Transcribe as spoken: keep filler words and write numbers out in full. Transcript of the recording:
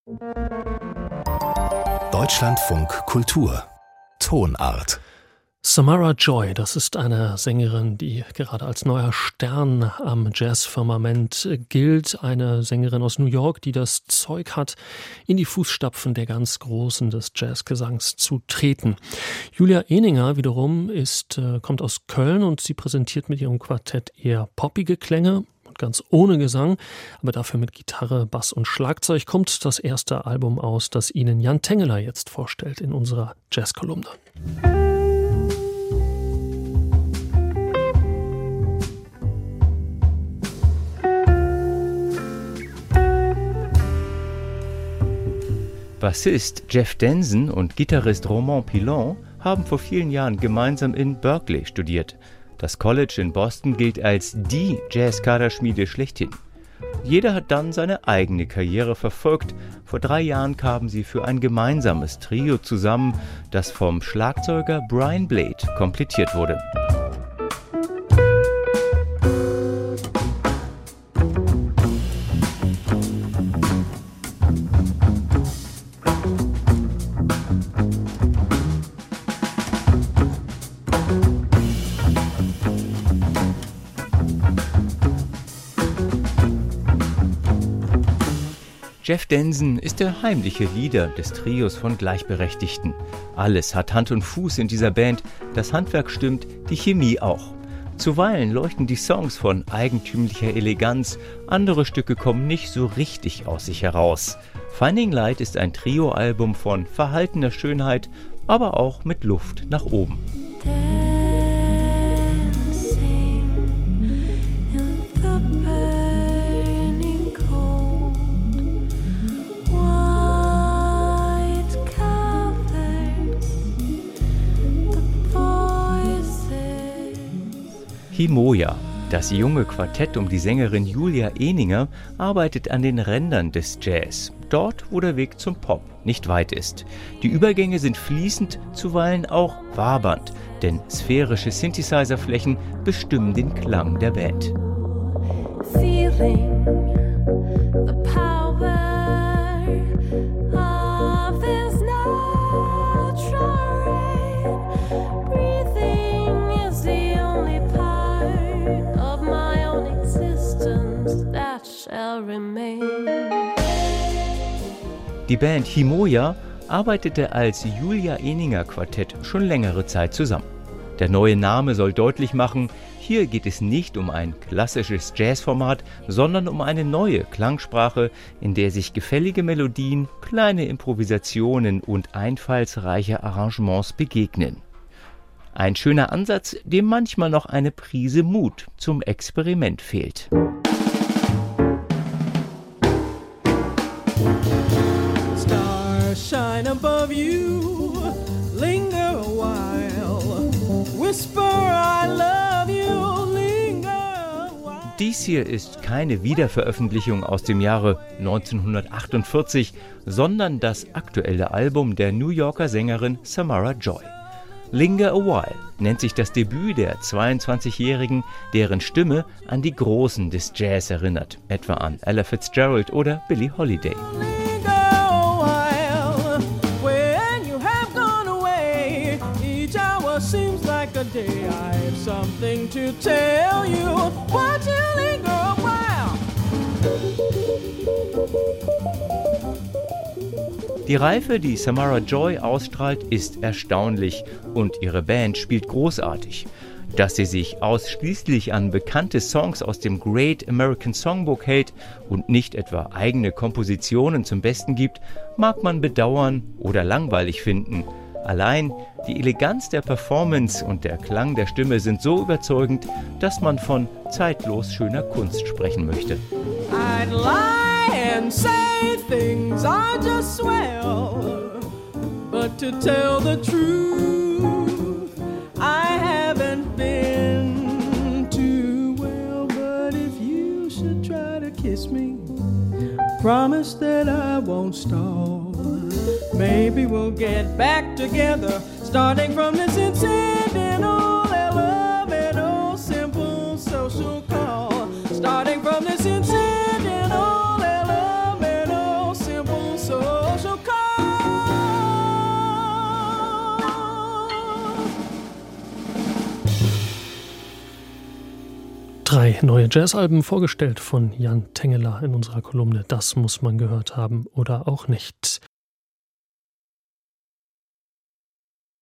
Deutschlandfunk Kultur Tonart. Samara Joy, das ist eine Sängerin, die gerade als neuer Stern am Jazzfirmament gilt. Eine Sängerin aus New York, die das Zeug hat, in die Fußstapfen der ganz Großen des Jazzgesangs zu treten. Julia Ehninger wiederum ist, äh, kommt aus Köln und sie präsentiert mit ihrem Quartett eher poppige Klänge. Ganz ohne Gesang, aber dafür mit Gitarre, Bass und Schlagzeug kommt das erste Album aus, das Ihnen Jan Tengeler jetzt vorstellt in unserer Jazzkolumne. Bassist Jeff Denson und Gitarrist Romain Pilon haben vor vielen Jahren gemeinsam in Berkeley studiert. Das College in Boston gilt als die Jazzkaderschmiede schlechthin. Jeder hat dann seine eigene Karriere verfolgt. Vor drei Jahren kamen sie für ein gemeinsames Trio zusammen, das vom Schlagzeuger Brian Blade komplettiert wurde. Jeff Denson ist der heimliche Leader des Trios von Gleichberechtigten. Alles hat Hand und Fuß in dieser Band, das Handwerk stimmt, die Chemie auch. Zuweilen leuchten die Songs von eigentümlicher Eleganz, andere Stücke kommen nicht so richtig aus sich heraus. Finding Light ist ein Trio-Album von verhaltener Schönheit, aber auch mit Luft nach oben. Himoja, das junge Quartett um die Sängerin Julia Ehninger, arbeitet an den Rändern des Jazz, dort wo der Weg zum Pop nicht weit ist. Die Übergänge sind fließend, zuweilen auch wabernd, denn sphärische Synthesizer-Flächen bestimmen den Klang der Band. Feeling the power of this natural rain. Breathing is the only part of my own existence that shall remain. Die Band Himoja arbeitete als Julia Ehninger Quartett schon längere Zeit zusammen. Der neue Name soll deutlich machen, hier geht es nicht um ein klassisches Jazzformat, sondern um eine neue Klangsprache, in der sich gefällige Melodien, kleine Improvisationen und einfallsreiche Arrangements begegnen. Ein schöner Ansatz, dem manchmal noch eine Prise Mut zum Experiment fehlt. Stars shine above you, linger a while, whisper I love you, linger a while. Dies hier ist keine Wiederveröffentlichung aus dem Jahre neunzehnhundertachtundvierzig, sondern das aktuelle Album der New Yorker Sängerin Samara Joy. Linger a While nennt sich das Debüt der zweiundzwanzigjährigen, deren Stimme an die Großen des Jazz erinnert, etwa an Ella Fitzgerald oder Billie Holiday. Die Reife, die Samara Joy ausstrahlt, ist erstaunlich und ihre Band spielt großartig. Dass sie sich ausschließlich an bekannte Songs aus dem Great American Songbook hält und nicht etwa eigene Kompositionen zum Besten gibt, mag man bedauern oder langweilig finden. Allein die Eleganz der Performance und der Klang der Stimme sind so überzeugend, dass man von zeitlos schöner Kunst sprechen möchte. I'd lie and say things are just swell, but to tell the truth, I haven't been too well. But if you should try to kiss me, promise that I won't stall. Maybe we'll get back together, starting from this incidental, elemental, simple social call. Starting from this incidental, elemental, simple social Drei neue Jazzalben vorgestellt von Jan Tengeler in unserer Kolumne Das muss man gehört haben oder auch nicht.